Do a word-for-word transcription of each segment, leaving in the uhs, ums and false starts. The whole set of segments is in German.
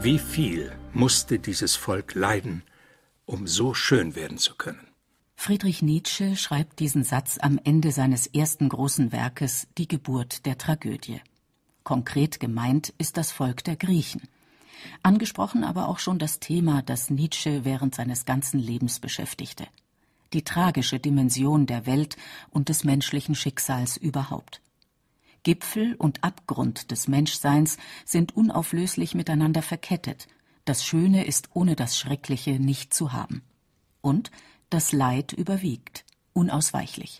Wie viel musste dieses Volk leiden, um so schön werden zu können? Friedrich Nietzsche schreibt diesen Satz am Ende seines ersten großen Werkes Die Geburt der Tragödie. Konkret gemeint ist das Volk der Griechen. Angesprochen aber auch schon das Thema, das Nietzsche während seines ganzen Lebens beschäftigte: die tragische Dimension der Welt und des menschlichen Schicksals überhaupt. Gipfel und Abgrund des Menschseins sind unauflöslich miteinander verkettet. Das Schöne ist ohne das Schreckliche nicht zu haben. Und das Leid überwiegt, unausweichlich.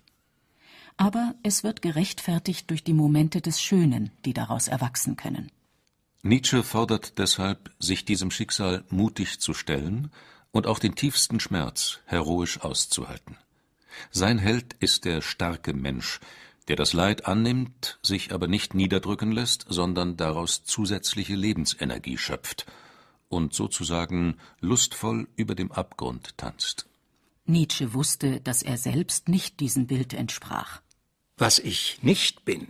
Aber es wird gerechtfertigt durch die Momente des Schönen, die daraus erwachsen können. Nietzsche fordert deshalb, sich diesem Schicksal mutig zu stellen und auch den tiefsten Schmerz heroisch auszuhalten. Sein Held ist der starke Mensch, der das Leid annimmt, sich aber nicht niederdrücken lässt, sondern daraus zusätzliche Lebensenergie schöpft und sozusagen lustvoll über dem Abgrund tanzt. Nietzsche wusste, dass er selbst nicht diesem Bild entsprach. Was ich nicht bin,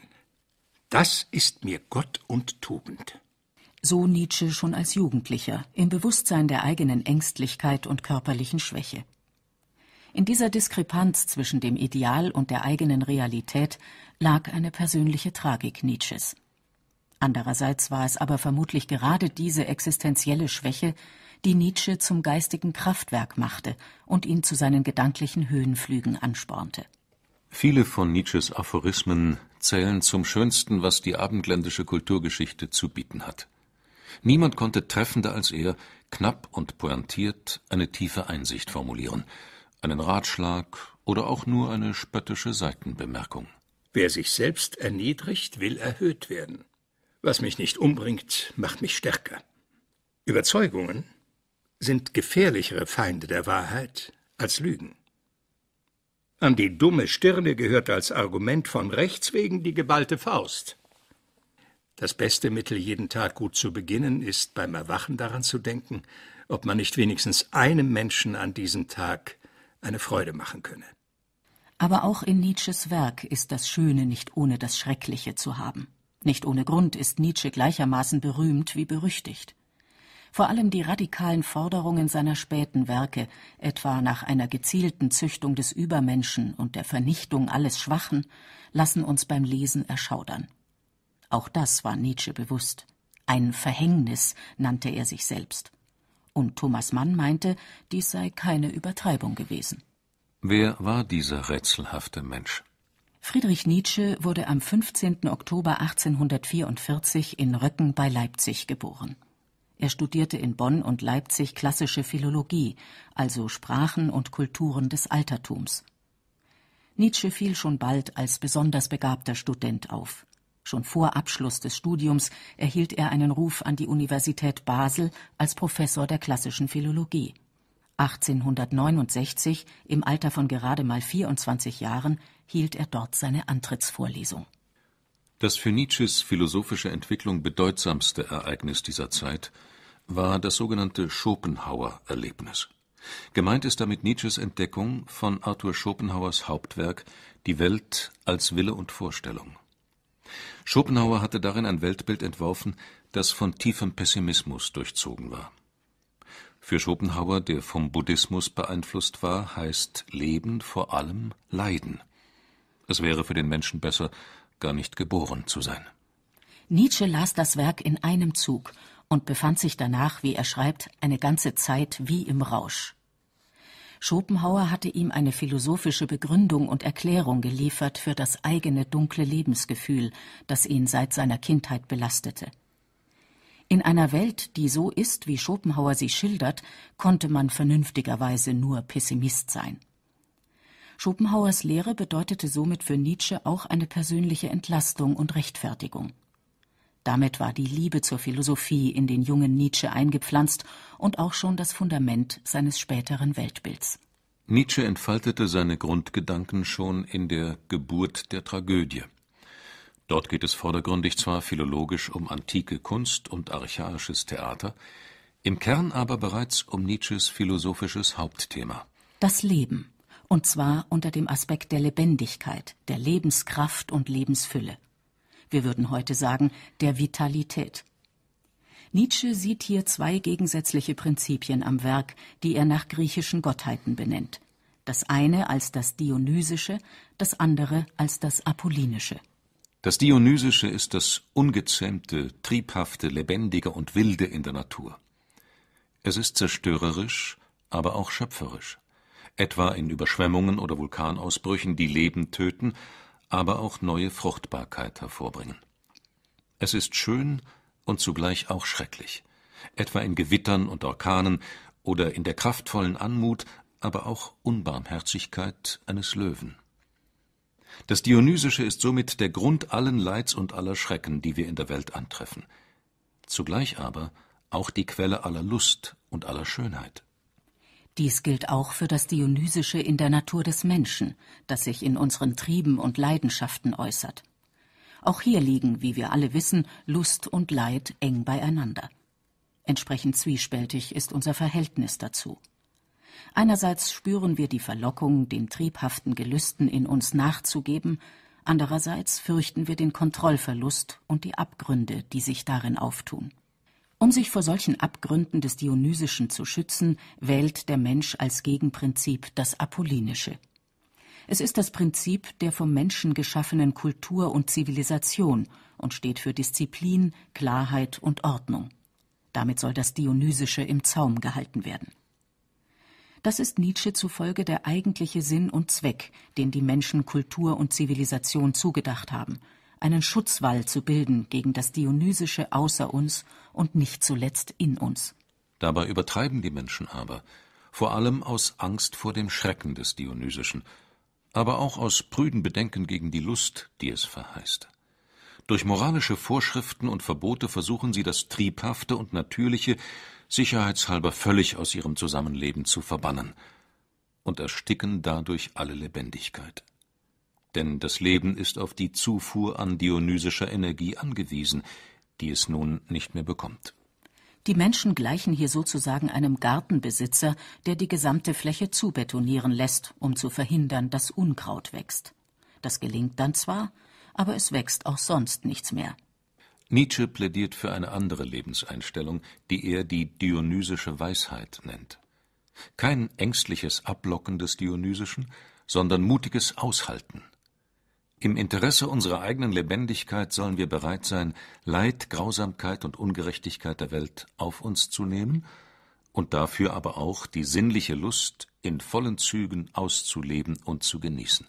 das ist mir Gott und Tugend. So Nietzsche schon als Jugendlicher, im Bewusstsein der eigenen Ängstlichkeit und körperlichen Schwäche. In dieser Diskrepanz zwischen dem Ideal und der eigenen Realität lag eine persönliche Tragik Nietzsches. Andererseits war es aber vermutlich gerade diese existenzielle Schwäche, die Nietzsche zum geistigen Kraftwerk machte und ihn zu seinen gedanklichen Höhenflügen anspornte. Viele von Nietzsches Aphorismen zählen zum Schönsten, was die abendländische Kulturgeschichte zu bieten hat. Niemand konnte treffender als er, knapp und pointiert, eine tiefe Einsicht formulieren, einen Ratschlag oder auch nur eine spöttische Seitenbemerkung. Wer sich selbst erniedrigt, will erhöht werden. Was mich nicht umbringt, macht mich stärker. Überzeugungen sind gefährlichere Feinde der Wahrheit als Lügen. An die dumme Stirne gehört als Argument von Rechts wegen die geballte Faust. Das beste Mittel, jeden Tag gut zu beginnen, ist, beim Erwachen daran zu denken, ob man nicht wenigstens einem Menschen an diesem Tag eine Freude machen könne. Aber auch in Nietzsches Werk ist das Schöne nicht ohne das Schreckliche zu haben. Nicht ohne Grund ist Nietzsche gleichermaßen berühmt wie berüchtigt. Vor allem die radikalen Forderungen seiner späten Werke, etwa nach einer gezielten Züchtung des Übermenschen und der Vernichtung alles Schwachen, lassen uns beim Lesen erschaudern. Auch das war Nietzsche bewusst. Ein Verhängnis nannte er sich selbst. Und Thomas Mann meinte, dies sei keine Übertreibung gewesen. Wer war dieser rätselhafte Mensch? Friedrich Nietzsche wurde am fünfzehnten Oktober achtzehnhundertvierundvierzig in Röcken bei Leipzig geboren. Er studierte in Bonn und Leipzig klassische Philologie, also Sprachen und Kulturen des Altertums. Nietzsche fiel schon bald als besonders begabter Student auf. Schon vor Abschluss des Studiums erhielt er einen Ruf an die Universität Basel als Professor der klassischen Philologie. achtzehnhundertneunundsechzig, im Alter von gerade mal vierundzwanzig Jahren, hielt er dort seine Antrittsvorlesung. Das für Nietzsches philosophische Entwicklung bedeutsamste Ereignis dieser Zeit war das sogenannte Schopenhauer-Erlebnis. Gemeint ist damit Nietzsches Entdeckung von Arthur Schopenhauers Hauptwerk Die Welt als Wille und Vorstellung. Schopenhauer hatte darin ein Weltbild entworfen, das von tiefem Pessimismus durchzogen war. Für Schopenhauer, der vom Buddhismus beeinflusst war, heißt Leben vor allem Leiden. Es wäre für den Menschen besser, gar nicht geboren zu sein. Nietzsche las das Werk in einem Zug und befand sich danach, wie er schreibt, eine ganze Zeit wie im Rausch. Schopenhauer hatte ihm eine philosophische Begründung und Erklärung geliefert für das eigene dunkle Lebensgefühl, das ihn seit seiner Kindheit belastete. In einer Welt, die so ist, wie Schopenhauer sie schildert, konnte man vernünftigerweise nur Pessimist sein. Schopenhauers Lehre bedeutete somit für Nietzsche auch eine persönliche Entlastung und Rechtfertigung. Damit war die Liebe zur Philosophie in den jungen Nietzsche eingepflanzt und auch schon das Fundament seines späteren Weltbilds. Nietzsche entfaltete seine Grundgedanken schon in der Geburt der Tragödie. Dort geht es vordergründig zwar philologisch um antike Kunst und archaisches Theater, im Kern aber bereits um Nietzsches philosophisches Hauptthema. Das Leben, und zwar unter dem Aspekt der Lebendigkeit, der Lebenskraft und Lebensfülle. Wir würden heute sagen, der Vitalität. Nietzsche sieht hier zwei gegensätzliche Prinzipien am Werk, die er nach griechischen Gottheiten benennt. Das eine als das Dionysische, das andere als das Apollinische. Das Dionysische ist das Ungezähmte, Triebhafte, Lebendige und Wilde in der Natur. Es ist zerstörerisch, aber auch schöpferisch, etwa in Überschwemmungen oder Vulkanausbrüchen, die Leben töten, aber auch neue Fruchtbarkeit hervorbringen. Es ist schön und zugleich auch schrecklich, etwa in Gewittern und Orkanen oder in der kraftvollen Anmut, aber auch Unbarmherzigkeit eines Löwen. Das Dionysische ist somit der Grund allen Leids und aller Schrecken, die wir in der Welt antreffen. Zugleich aber auch die Quelle aller Lust und aller Schönheit. Dies gilt auch für das Dionysische in der Natur des Menschen, das sich in unseren Trieben und Leidenschaften äußert. Auch hier liegen, wie wir alle wissen, Lust und Leid eng beieinander. Entsprechend zwiespältig ist unser Verhältnis dazu. Einerseits spüren wir die Verlockung, den triebhaften Gelüsten in uns nachzugeben, andererseits fürchten wir den Kontrollverlust und die Abgründe, die sich darin auftun. Um sich vor solchen Abgründen des Dionysischen zu schützen, wählt der Mensch als Gegenprinzip das Apollinische. Es ist das Prinzip der vom Menschen geschaffenen Kultur und Zivilisation und steht für Disziplin, Klarheit und Ordnung. Damit soll das Dionysische im Zaum gehalten werden. Das ist Nietzsche zufolge der eigentliche Sinn und Zweck, den die Menschen Kultur und Zivilisation zugedacht haben, einen Schutzwall zu bilden gegen das Dionysische außer uns und nicht zuletzt in uns. Dabei übertreiben die Menschen aber, vor allem aus Angst vor dem Schrecken des Dionysischen, aber auch aus prüden Bedenken gegen die Lust, die es verheißt. Durch moralische Vorschriften und Verbote versuchen sie, das Triebhafte und Natürliche sicherheitshalber völlig aus ihrem Zusammenleben zu verbannen und ersticken dadurch alle Lebendigkeit. Denn das Leben ist auf die Zufuhr an dionysischer Energie angewiesen, die es nun nicht mehr bekommt. Die Menschen gleichen hier sozusagen einem Gartenbesitzer, der die gesamte Fläche zubetonieren lässt, um zu verhindern, dass Unkraut wächst. Das gelingt dann zwar, aber es wächst auch sonst nichts mehr. Nietzsche plädiert für eine andere Lebenseinstellung, die er die dionysische Weisheit nennt. Kein ängstliches Ablocken des Dionysischen, sondern mutiges Aushalten. Im Interesse unserer eigenen Lebendigkeit sollen wir bereit sein, Leid, Grausamkeit und Ungerechtigkeit der Welt auf uns zu nehmen und dafür aber auch die sinnliche Lust in vollen Zügen auszuleben und zu genießen.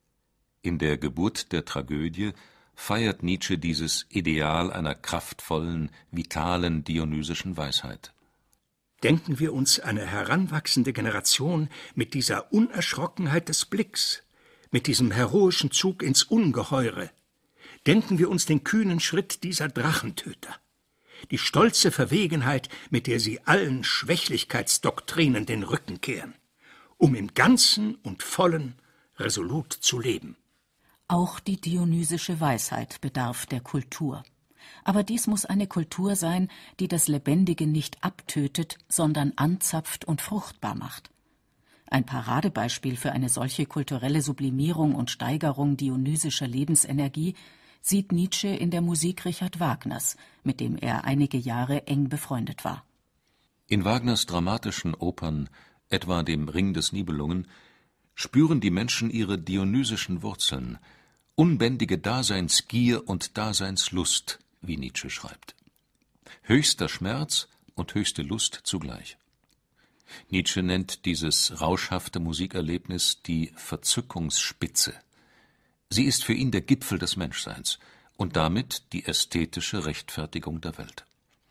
In der Geburt der Tragödie feiert Nietzsche dieses Ideal einer kraftvollen, vitalen, dionysischen Weisheit. Denken wir uns eine heranwachsende Generation mit dieser Unerschrockenheit des Blicks, mit diesem heroischen Zug ins Ungeheure. Denken wir uns den kühnen Schritt dieser Drachentöter, die stolze Verwegenheit, mit der sie allen Schwächlichkeitsdoktrinen den Rücken kehren, um im Ganzen und Vollen resolut zu leben. Auch die dionysische Weisheit bedarf der Kultur. Aber dies muss eine Kultur sein, die das Lebendige nicht abtötet, sondern anzapft und fruchtbar macht. Ein Paradebeispiel für eine solche kulturelle Sublimierung und Steigerung dionysischer Lebensenergie sieht Nietzsche in der Musik Richard Wagners, mit dem er einige Jahre eng befreundet war. In Wagners dramatischen Opern, etwa dem Ring des Nibelungen, spüren die Menschen ihre dionysischen Wurzeln, unbändige Daseinsgier und Daseinslust, wie Nietzsche schreibt. Höchster Schmerz und höchste Lust zugleich. Nietzsche nennt dieses rauschhafte Musikerlebnis die Verzückungsspitze. Sie ist für ihn der Gipfel des Menschseins und damit die ästhetische Rechtfertigung der Welt.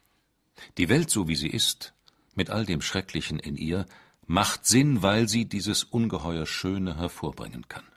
Die Welt, so wie sie ist, mit all dem Schrecklichen in ihr, macht Sinn, weil sie dieses ungeheuer Schöne hervorbringen kann.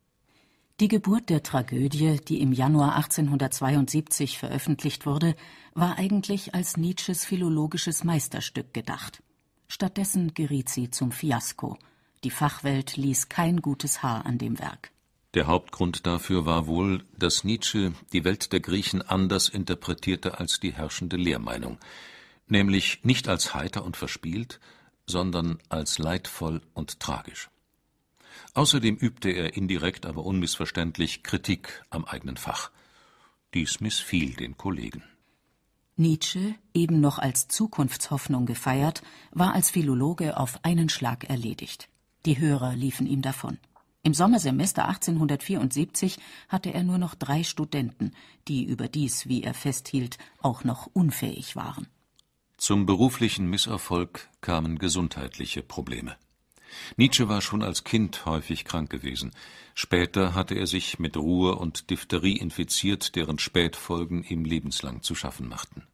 Die Geburt der Tragödie, die im Januar achtzehnhundertzweiundsiebzig veröffentlicht wurde, war eigentlich als Nietzsches philologisches Meisterstück gedacht. Stattdessen geriet sie zum Fiasko. Die Fachwelt ließ kein gutes Haar an dem Werk. Der Hauptgrund dafür war wohl, dass Nietzsche die Welt der Griechen anders interpretierte als die herrschende Lehrmeinung, nämlich nicht als heiter und verspielt, sondern als leidvoll und tragisch. Außerdem übte er indirekt, aber unmissverständlich Kritik am eigenen Fach. Dies missfiel den Kollegen. Nietzsche, eben noch als Zukunftshoffnung gefeiert, war als Philologe auf einen Schlag erledigt. Die Hörer liefen ihm davon. Im Sommersemester achtzehnhundertvierundsiebzig hatte er nur noch drei Studenten, die überdies, wie er festhielt, auch noch unfähig waren. Zum beruflichen Misserfolg kamen gesundheitliche Probleme. Nietzsche war schon als Kind häufig krank gewesen. Später hatte er sich mit Ruhr und Diphtherie infiziert, deren Spätfolgen ihm lebenslang zu schaffen machten.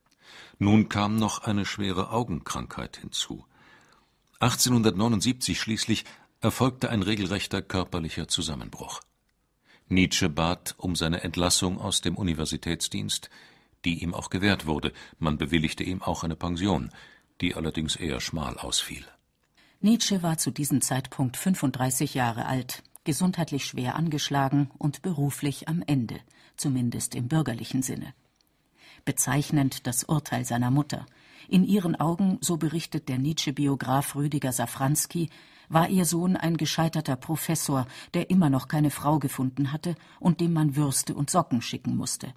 Nun kam noch eine schwere Augenkrankheit hinzu. achtzehnhundertneunundsiebzig schließlich erfolgte ein regelrechter körperlicher Zusammenbruch. Nietzsche bat um seine Entlassung aus dem Universitätsdienst, die ihm auch gewährt wurde. Man bewilligte ihm auch eine Pension, die allerdings eher schmal ausfiel. Nietzsche war zu diesem Zeitpunkt fünfunddreißig Jahre alt, gesundheitlich schwer angeschlagen und beruflich am Ende, zumindest im bürgerlichen Sinne. Bezeichnend das Urteil seiner Mutter. In ihren Augen, so berichtet der Nietzsche-Biograf Rüdiger Safranski, war ihr Sohn ein gescheiterter Professor, der immer noch keine Frau gefunden hatte und dem man Würste und Socken schicken musste.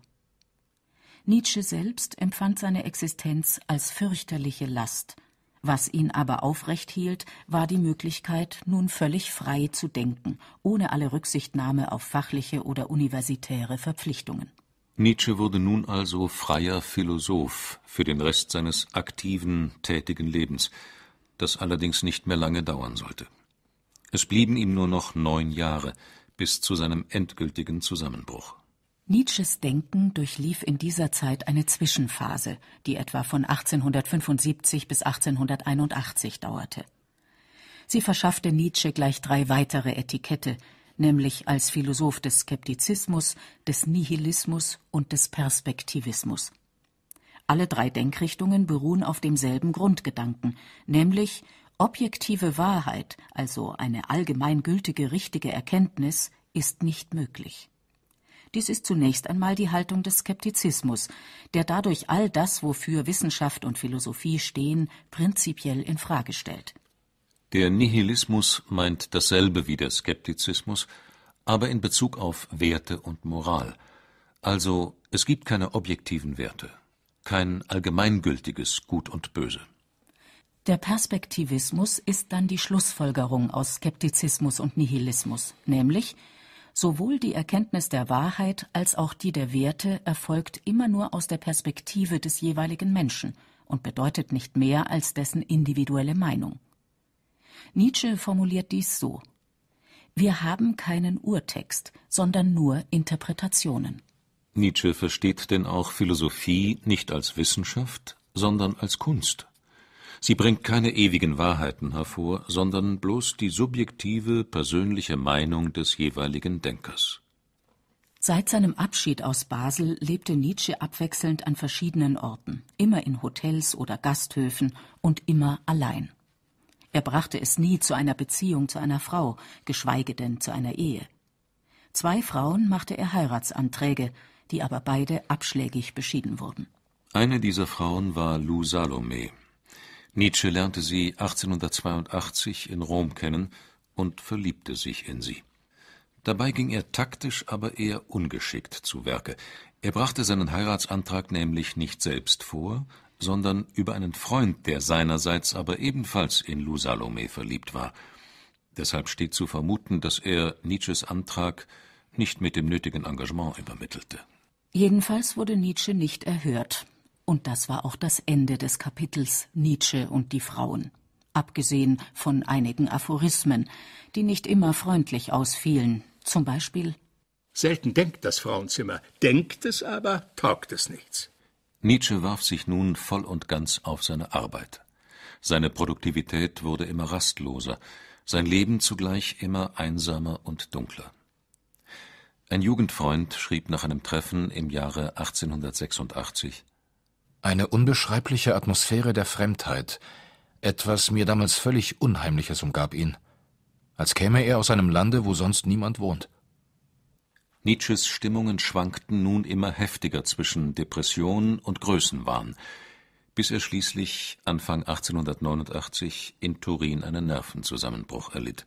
Nietzsche selbst empfand seine Existenz als fürchterliche Last. Was ihn aber aufrecht hielt, war die Möglichkeit, nun völlig frei zu denken, ohne alle Rücksichtnahme auf fachliche oder universitäre Verpflichtungen. Nietzsche wurde nun also freier Philosoph für den Rest seines aktiven, tätigen Lebens, das allerdings nicht mehr lange dauern sollte. Es blieben ihm nur noch neun Jahre bis zu seinem endgültigen Zusammenbruch. Nietzsches Denken durchlief in dieser Zeit eine Zwischenphase, die etwa von achtzehnhundertfünfundsiebzig bis achtzehnhunderteinundachtzig dauerte. Sie verschaffte Nietzsche gleich drei weitere Etikette, nämlich als Philosoph des Skeptizismus, des Nihilismus und des Perspektivismus. Alle drei Denkrichtungen beruhen auf demselben Grundgedanken, nämlich objektive Wahrheit, also eine allgemeingültige richtige Erkenntnis, ist nicht möglich. Dies ist zunächst einmal die Haltung des Skeptizismus, der dadurch all das, wofür Wissenschaft und Philosophie stehen, prinzipiell in Frage stellt. Der Nihilismus meint dasselbe wie der Skeptizismus, aber in Bezug auf Werte und Moral. Also es gibt keine objektiven Werte, kein allgemeingültiges Gut und Böse. Der Perspektivismus ist dann die Schlussfolgerung aus Skeptizismus und Nihilismus, nämlich sowohl die Erkenntnis der Wahrheit als auch die der Werte erfolgt immer nur aus der Perspektive des jeweiligen Menschen und bedeutet nicht mehr als dessen individuelle Meinung. Nietzsche formuliert dies so: Wir haben keinen Urtext, sondern nur Interpretationen. Nietzsche versteht denn auch Philosophie nicht als Wissenschaft, sondern als Kunst. Sie bringt keine ewigen Wahrheiten hervor, sondern bloß die subjektive, persönliche Meinung des jeweiligen Denkers. Seit seinem Abschied aus Basel lebte Nietzsche abwechselnd an verschiedenen Orten, immer in Hotels oder Gasthöfen und immer allein. Er brachte es nie zu einer Beziehung zu einer Frau, geschweige denn zu einer Ehe. Zwei Frauen machte er Heiratsanträge, die aber beide abschlägig beschieden wurden. Eine dieser Frauen war Lou Salome. Nietzsche lernte sie achtzehnhundertzweiundachtzig in Rom kennen und verliebte sich in sie. Dabei ging er taktisch, aber eher ungeschickt zu Werke. Er brachte seinen Heiratsantrag nämlich nicht selbst vor, sondern über einen Freund, der seinerseits aber ebenfalls in Lou Salome verliebt war. Deshalb steht zu vermuten, dass er Nietzsches Antrag nicht mit dem nötigen Engagement übermittelte. Jedenfalls wurde Nietzsche nicht erhört. Und das war auch das Ende des Kapitels Nietzsche und die Frauen. Abgesehen von einigen Aphorismen, die nicht immer freundlich ausfielen. Zum Beispiel: Selten denkt das Frauenzimmer, denkt es aber, taugt es nichts. Nietzsche warf sich nun voll und ganz auf seine Arbeit. Seine Produktivität wurde immer rastloser, sein Leben zugleich immer einsamer und dunkler. Ein Jugendfreund schrieb nach einem Treffen im Jahre achtzehnhundertsechsundachtzig: Eine unbeschreibliche Atmosphäre der Fremdheit, etwas mir damals völlig Unheimliches umgab ihn, als käme er aus einem Lande, wo sonst niemand wohnt. Nietzsches Stimmungen schwankten nun immer heftiger zwischen Depression und Größenwahn, bis er schließlich Anfang achtzehnhundertneunundachtzig in Turin einen Nervenzusammenbruch erlitt.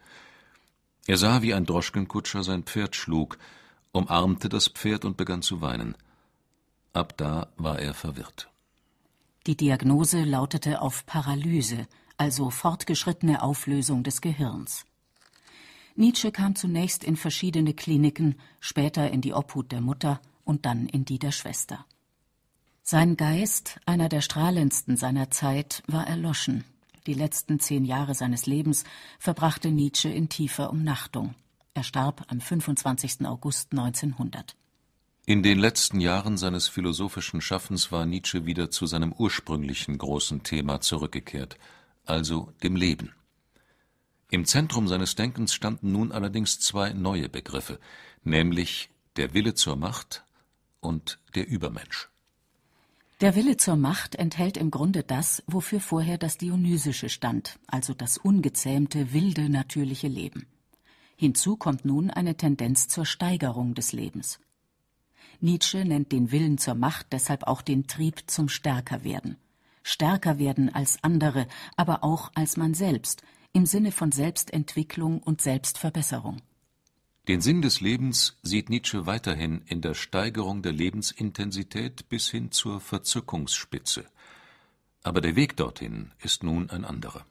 Er sah, wie ein Droschkenkutscher sein Pferd schlug, umarmte das Pferd und begann zu weinen. Ab da war er verwirrt. Die Diagnose lautete auf Paralyse, also fortgeschrittene Auflösung des Gehirns. Nietzsche kam zunächst in verschiedene Kliniken, später in die Obhut der Mutter und dann in die der Schwester. Sein Geist, einer der strahlendsten seiner Zeit, war erloschen. Die letzten zehn Jahre seines Lebens verbrachte Nietzsche in tiefer Umnachtung. Er starb am fünfundzwanzigsten August neunzehnhundert. In den letzten Jahren seines philosophischen Schaffens war Nietzsche wieder zu seinem ursprünglichen großen Thema zurückgekehrt, also dem Leben. Im Zentrum seines Denkens standen nun allerdings zwei neue Begriffe, nämlich der Wille zur Macht und der Übermensch. Der Wille zur Macht enthält im Grunde das, wofür vorher das Dionysische stand, also das ungezähmte, wilde, natürliche Leben. Hinzu kommt nun eine Tendenz zur Steigerung des Lebens. Nietzsche nennt den Willen zur Macht deshalb auch den Trieb zum Stärkerwerden. Stärker werden als andere, aber auch als man selbst, im Sinne von Selbstentwicklung und Selbstverbesserung. Den Sinn des Lebens sieht Nietzsche weiterhin in der Steigerung der Lebensintensität bis hin zur Verzückungsspitze. Aber der Weg dorthin ist nun ein anderer.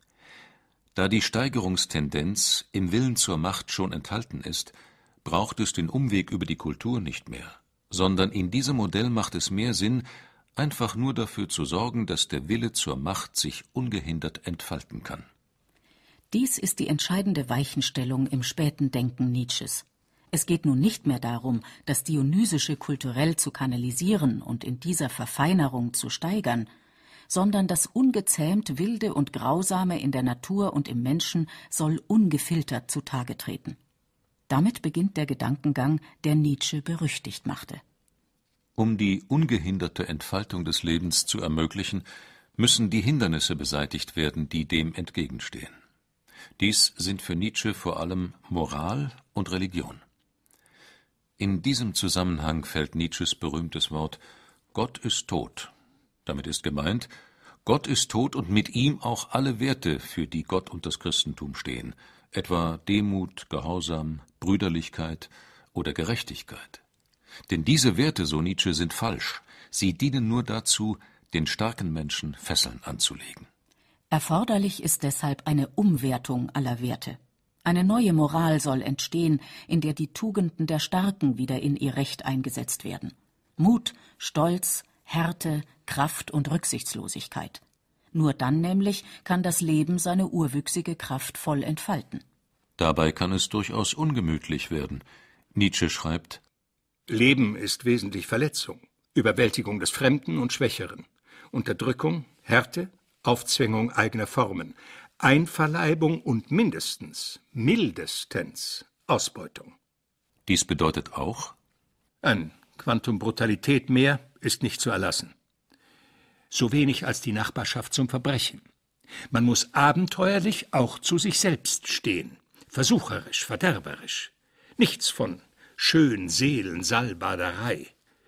Da die Steigerungstendenz im Willen zur Macht schon enthalten ist, braucht es den Umweg über die Kultur nicht mehr, sondern in diesem Modell macht es mehr Sinn, einfach nur dafür zu sorgen, dass der Wille zur Macht sich ungehindert entfalten kann. Dies ist die entscheidende Weichenstellung im späten Denken Nietzsches. Es geht nun nicht mehr darum, das Dionysische kulturell zu kanalisieren und in dieser Verfeinerung zu steigern, sondern das ungezähmt Wilde und Grausame in der Natur und im Menschen soll ungefiltert zutage treten. Damit beginnt der Gedankengang, der Nietzsche berüchtigt machte. Um die ungehinderte Entfaltung des Lebens zu ermöglichen, müssen die Hindernisse beseitigt werden, die dem entgegenstehen. Dies sind für Nietzsche vor allem Moral und Religion. In diesem Zusammenhang fällt Nietzsches berühmtes Wort »Gott ist tot«. Damit ist gemeint, Gott ist tot und mit ihm auch alle Werte, für die Gott und das Christentum stehen, etwa Demut, Gehorsam, Brüderlichkeit oder Gerechtigkeit. Denn diese Werte, so Nietzsche, sind falsch. Sie dienen nur dazu, den starken Menschen Fesseln anzulegen. Erforderlich ist deshalb eine Umwertung aller Werte. Eine neue Moral soll entstehen, in der die Tugenden der Starken wieder in ihr Recht eingesetzt werden. Mut, Stolz, Härte, Kraft und Rücksichtslosigkeit. Nur dann nämlich kann das Leben seine urwüchsige Kraft voll entfalten. Dabei kann es durchaus ungemütlich werden. Nietzsche schreibt: Leben ist wesentlich Verletzung, Überwältigung des Fremden und Schwächeren, Unterdrückung, Härte, Aufzwängung eigener Formen, Einverleibung und mindestens, mindestens Ausbeutung. Dies bedeutet auch: Ein Quantum Brutalität mehr ist nicht zu erlassen. So wenig als die Nachbarschaft zum Verbrechen. Man muss abenteuerlich auch zu sich selbst stehen, versucherisch, verderberisch. Nichts von schön Seelen, Salbaderei.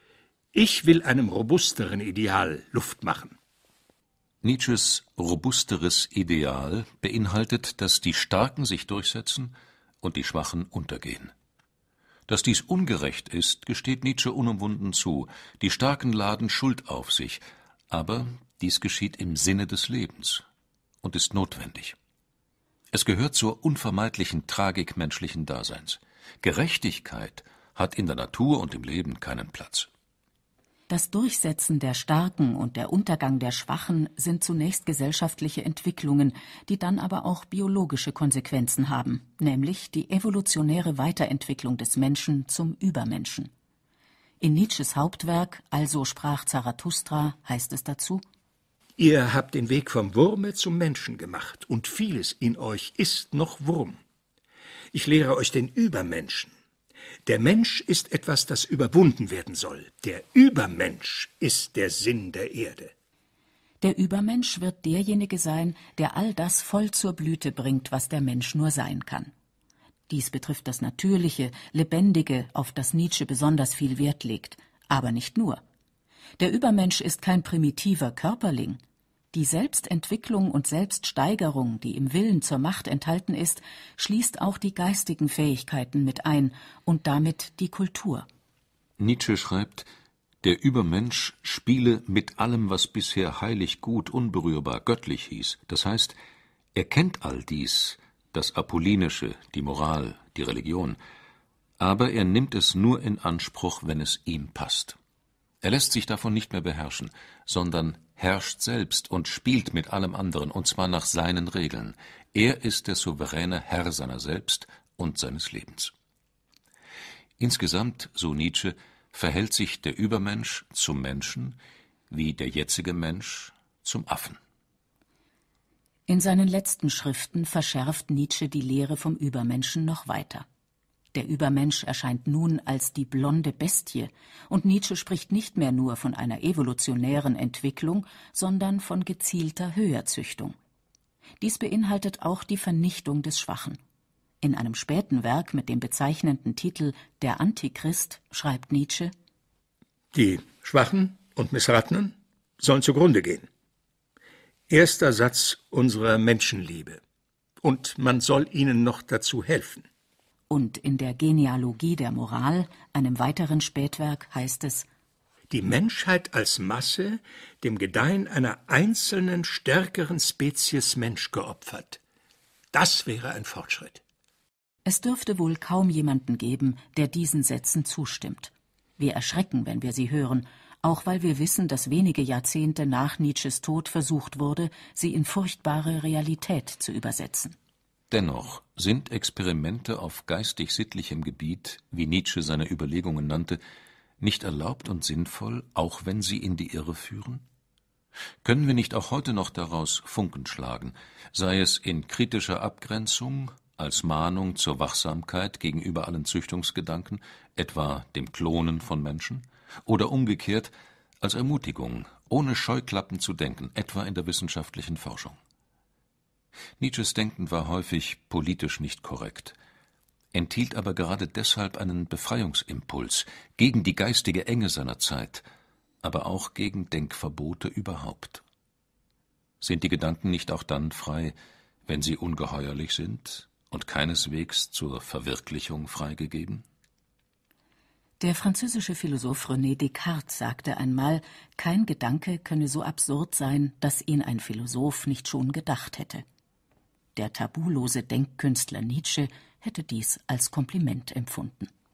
Ich will einem robusteren Ideal Luft machen. Nietzsches robusteres Ideal beinhaltet, dass die Starken sich durchsetzen und die Schwachen untergehen. Dass dies ungerecht ist, gesteht Nietzsche unumwunden zu. Die Starken laden Schuld auf sich, aber dies geschieht im Sinne des Lebens und ist notwendig. Es gehört zur unvermeidlichen Tragik menschlichen Daseins. Gerechtigkeit hat in der Natur und im Leben keinen Platz. Das Durchsetzen der Starken und der Untergang der Schwachen sind zunächst gesellschaftliche Entwicklungen, die dann aber auch biologische Konsequenzen haben, nämlich die evolutionäre Weiterentwicklung des Menschen zum Übermenschen. In Nietzsches Hauptwerk »Also sprach Zarathustra« heißt es dazu: Ihr habt den Weg vom Wurme zum Menschen gemacht, und vieles in euch ist noch Wurm. Ich lehre euch den Übermenschen. Der Mensch ist etwas, das überwunden werden soll. Der Übermensch ist der Sinn der Erde. Der Übermensch wird derjenige sein, der all das voll zur Blüte bringt, was der Mensch nur sein kann. Dies betrifft das Natürliche, Lebendige, auf das Nietzsche besonders viel Wert legt, aber nicht nur. Der Übermensch ist kein primitiver Körperling. Die Selbstentwicklung und Selbststeigerung, die im Willen zur Macht enthalten ist, schließt auch die geistigen Fähigkeiten mit ein und damit die Kultur. Nietzsche schreibt: Der Übermensch spiele mit allem, was bisher heilig, gut, unberührbar, göttlich hieß. Das heißt, er kennt all dies, das Apollinische, die Moral, die Religion, aber er nimmt es nur in Anspruch, wenn es ihm passt. Er lässt sich davon nicht mehr beherrschen, sondern herrscht selbst und spielt mit allem anderen, und zwar nach seinen Regeln. Er ist der souveräne Herr seiner selbst und seines Lebens. Insgesamt, so Nietzsche, verhält sich der Übermensch zum Menschen, wie der jetzige Mensch zum Affen. In seinen letzten Schriften verschärft Nietzsche die Lehre vom Übermenschen noch weiter. Der Übermensch erscheint nun als die blonde Bestie, und Nietzsche spricht nicht mehr nur von einer evolutionären Entwicklung, sondern von gezielter Höherzüchtung. Dies beinhaltet auch die Vernichtung des Schwachen. In einem späten Werk mit dem bezeichnenden Titel »Der Antichrist« schreibt Nietzsche: Die Schwachen und Missratenen sollen zugrunde gehen. Erster Satz unserer Menschenliebe. Und man soll ihnen noch dazu helfen. Und in der Genealogie der Moral, einem weiteren Spätwerk, heißt es: Die Menschheit als Masse dem Gedeihen einer einzelnen, stärkeren Spezies Mensch geopfert. Das wäre ein Fortschritt. Es dürfte wohl kaum jemanden geben, der diesen Sätzen zustimmt. Wir erschrecken, wenn wir sie hören, auch weil wir wissen, dass wenige Jahrzehnte nach Nietzsches Tod versucht wurde, sie in furchtbare Realität zu übersetzen. Dennoch sind Experimente auf geistig-sittlichem Gebiet, wie Nietzsche seine Überlegungen nannte, nicht erlaubt und sinnvoll, auch wenn sie in die Irre führen? Können wir nicht auch heute noch daraus Funken schlagen, sei es in kritischer Abgrenzung, als Mahnung zur Wachsamkeit gegenüber allen Züchtungsgedanken, etwa dem Klonen von Menschen, oder umgekehrt als Ermutigung, ohne Scheuklappen zu denken, etwa in der wissenschaftlichen Forschung? Nietzsches Denken war häufig politisch nicht korrekt, enthielt aber gerade deshalb einen Befreiungsimpuls gegen die geistige Enge seiner Zeit, aber auch gegen Denkverbote überhaupt. Sind die Gedanken nicht auch dann frei, wenn sie ungeheuerlich sind und keineswegs zur Verwirklichung freigegeben? Der französische Philosoph René Descartes sagte einmal, kein Gedanke könne so absurd sein, dass ihn ein Philosoph nicht schon gedacht hätte. Der tabulose Denkkünstler Nietzsche hätte dies als Kompliment empfunden.